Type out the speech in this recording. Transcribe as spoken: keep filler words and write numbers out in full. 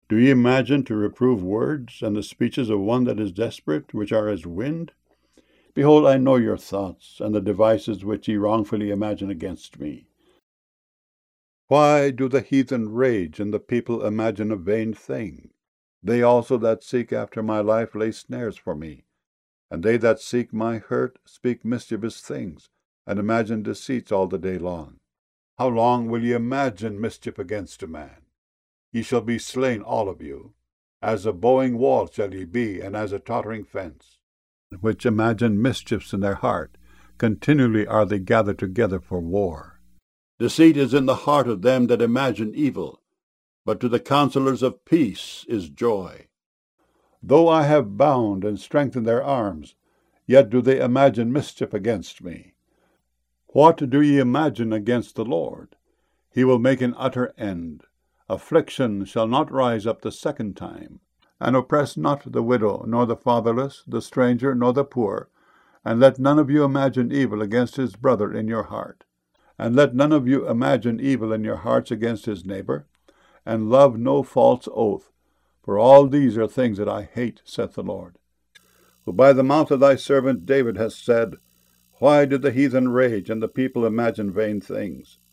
Do ye imagine to reprove words, and the speeches of one that is desperate, which are as wind? Behold, I know your thoughts, and the devices which ye wrongfully imagine against me. Why do the heathen rage, and the people imagine a vain thing? They also that seek after my life lay snares for me, and they that seek my hurt speak mischievous things, and imagine deceits all the day long. How long will ye imagine mischief against a man? Ye shall be slain all of you. As a bowing wall shall ye be, and as a tottering fence, which imagine mischiefs in their heart. Continually are they gathered together for war. Deceit is in the heart of them that imagine evil, but to the counselors of peace is joy. Though I have bound and strengthened their arms, yet do they imagine mischief against me. What do ye imagine against the Lord? He will make an utter end. Affliction shall not rise up the second time. And oppress not the widow, nor the fatherless, the stranger, nor the poor. And let none of you imagine evil against his brother in your heart. And let none of you imagine evil in your hearts against his neighbor. And love no false oath. For all these are things that I hate, saith the Lord. Who by the mouth of thy servant David has said, Why do the heathen rage, and the people imagine vain things?